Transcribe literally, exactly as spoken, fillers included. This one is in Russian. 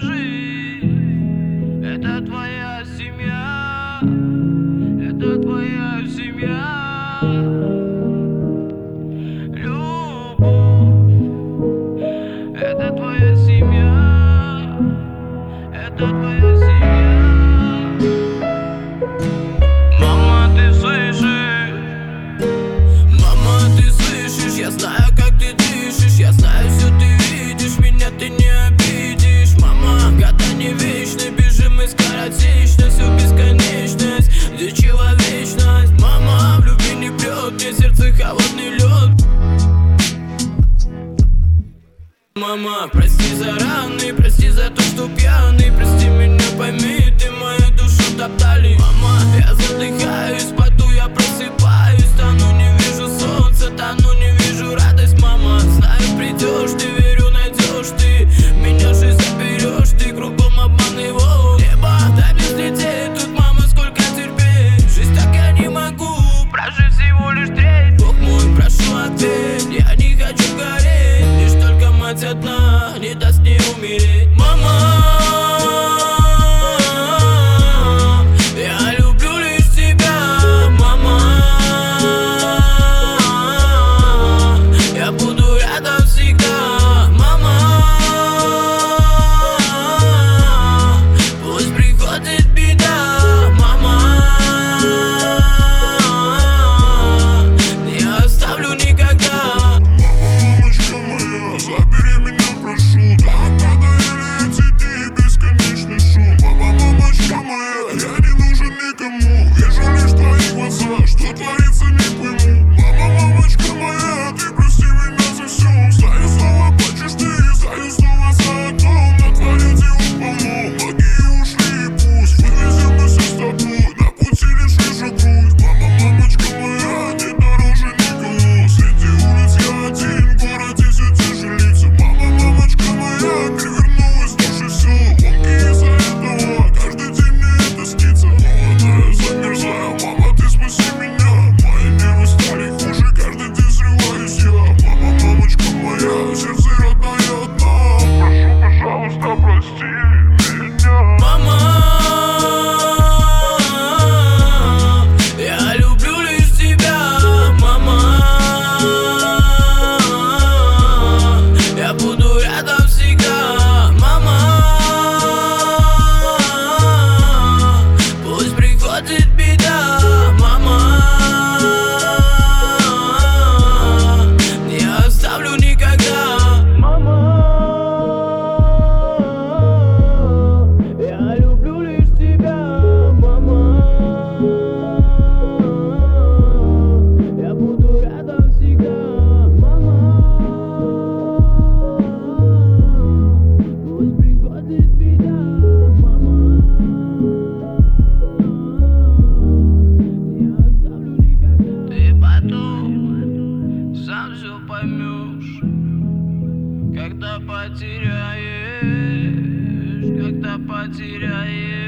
скажи, это твоя семья, это твоя семья. Любовь, это твоя семья, это твоя семья. Мама, ты слышишь? Мама, ты слышишь? Я знаю, как ты дышишь, я знаю, все ты видишь, меня ты не обидишь. Мама, года не вечны, бежим из скоротечно, всю бесконечность, где человечность. Мама, в любви не прет, мне сердце холодный лед. Мама, прости за раны, прости за то, что пьяный, прости меня, пойми, ты мою душу топтали. Мама, я задыхаюсь, поту, я просыпаюсь, тону, не вижу солнца, тону, не вижу радость. Мама, знаю, придешь, ты верю, найдешь ты меня, жизнь заберешь, ты кругом обман его небо, дай мне взлететь, тут, мама, сколько терпеть, жизнь так я не могу прожить всего лишь треть. Бог мой, прошу, ответь, я не хочу гореть, лишь только мать одна не даст мне умереть. Мама, поймешь, когда потеряешь, когда потеряешь.